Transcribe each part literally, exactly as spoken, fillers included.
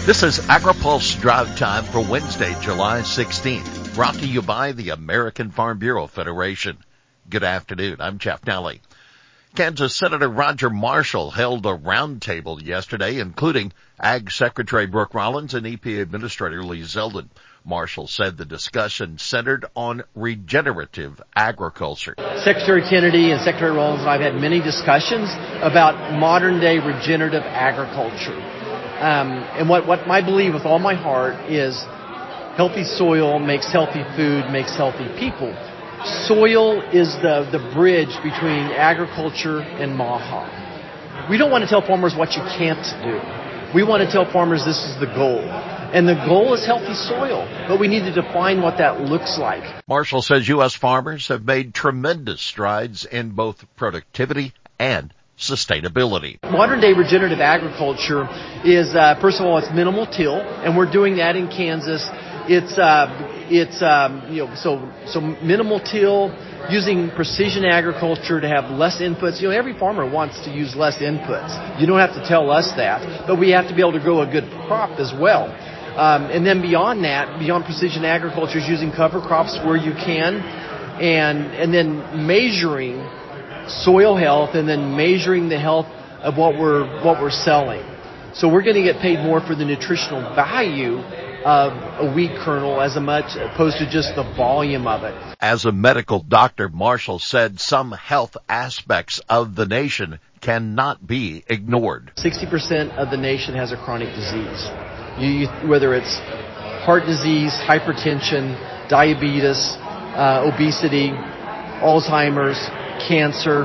This is AgriPulse Drive Time for Wednesday, July sixteenth, brought to you by the American Farm Bureau Federation. Good afternoon. I'm Jeff Nally. Kansas Senator Roger Marshall held a roundtable yesterday, including Ag Secretary Brooke Rollins and E P A Administrator Lee Zeldin. Marshall said the discussion centered on regenerative agriculture. Secretary Kennedy and Secretary Rollins and I have had many discussions about modern-day regenerative agriculture. Um, and what, what my belief with all my heart is healthy soil makes healthy food, makes healthy people. Soil is the, the bridge between agriculture and M A H A. We don't want to tell farmers what you can't do. We want to tell farmers this is the goal. And the goal is healthy soil, but we need to define what that looks like. Marshall says U S farmers have made tremendous strides in both productivity and sustainability. Modern-day regenerative agriculture is, uh, first of all, it's minimal till, and we're doing that in Kansas. It's, uh, it's, um, you know, so, so minimal till, using precision agriculture to have less inputs. You know, every farmer wants to use less inputs. You don't have to tell us that, but we have to be able to grow a good crop as well. Um, and then beyond that, beyond precision agriculture, is using cover crops where you can, and and then measuring soil health, and then measuring the health of what we're what we're selling. So we're going to get paid more for the nutritional value of a wheat kernel as much opposed to just the volume of it. As a medical doctor, Marshall said some health aspects of the nation cannot be ignored. sixty percent of the nation has a chronic disease. You, you, whether it's heart disease, hypertension, diabetes, uh, obesity, Alzheimer's, cancer,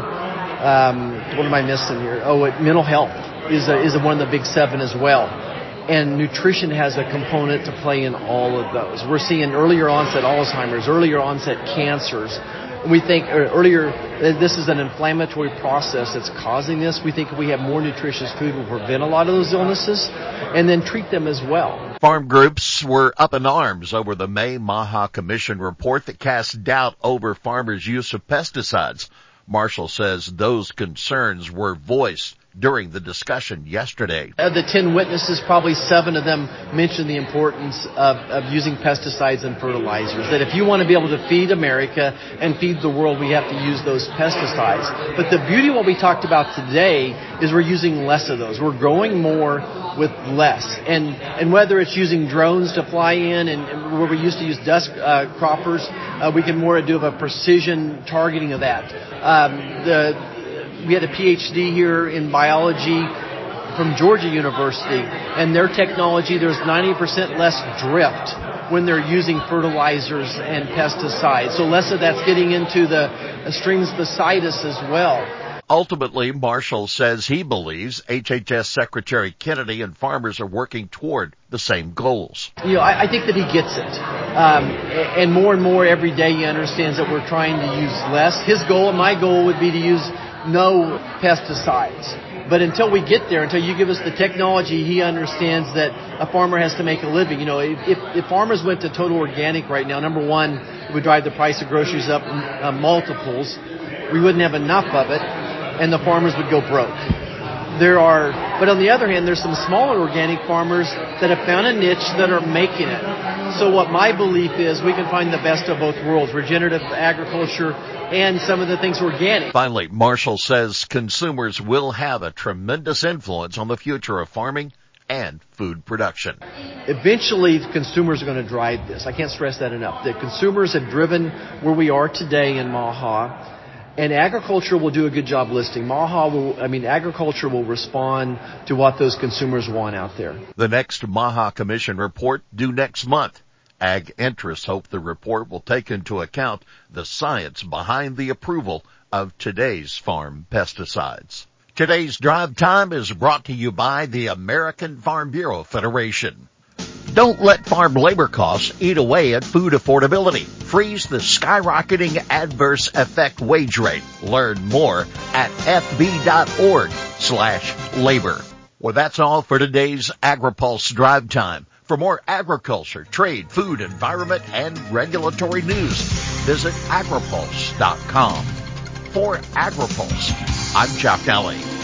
um, what am I missing here? Oh, it, mental health is a, is a, one of the big seven as well. And nutrition has a component to play in all of those. We're seeing earlier onset Alzheimer's, earlier onset cancers. We think earlier, this is an inflammatory process that's causing this. We think if we have more nutritious food, we'll prevent a lot of those illnesses and then treat them as well. Farm groups were up in arms over the May M A H A Commission report that cast doubt over farmers' use of pesticides. Marshall says those concerns were voiced during the discussion yesterday. Of the ten witnesses, probably seven of them mentioned the importance of, of using pesticides and fertilizers. That if you want to be able to feed America and feed the world, we have to use those pesticides. But the beauty of what we talked about today is we're using less of those. We're growing more with less. And and whether it's using drones to fly in, and, and where we used to use dust uh, croppers, uh, we can more do of a precision targeting of that. Um, the We had a P H D here in biology from Georgia University, and their technology, there's ninety percent less drift when they're using fertilizers and pesticides. So less of that's getting into the strings basidius as well. Ultimately, Marshall says he believes H H S Secretary Kennedy and farmers are working toward the same goals. You know, I, I think that he gets it. Um, and more and more every day he understands that we're trying to use less. His goal and my goal would be to use no pesticides. But until we get there, until you give us the technology, he understands that a farmer has to make a living. You know, if, if, if farmers went to total organic right now, number one, it would drive the price of groceries up uh, multiples. We wouldn't have enough of it, and the farmers would go broke. There are, but on the other hand, there's some smaller organic farmers that have found a niche that are making it. So what my belief is, we can find the best of both worlds, regenerative agriculture and some of the things organic. Finally, Marshall says consumers will have a tremendous influence on the future of farming and food production. Eventually, consumers are going to drive this. I can't stress that enough. The consumers have driven where we are today in M A H A. And agriculture will do a good job listing. M A H A will, I mean, agriculture will respond to what those consumers want out there. The next M A H A Commission report due next month. Ag interests hope the report will take into account the science behind the approval of today's farm pesticides. Today's Drive Time is brought to you by the American Farm Bureau Federation. Don't let farm labor costs eat away at food affordability. Freeze the skyrocketing adverse effect wage rate. Learn more at fb.org slash labor. Well, that's all for today's AgriPulse Drive Time. For more agriculture, trade, food, environment, and regulatory news, visit agripulse dot com. For AgriPulse, I'm Jeff Nally.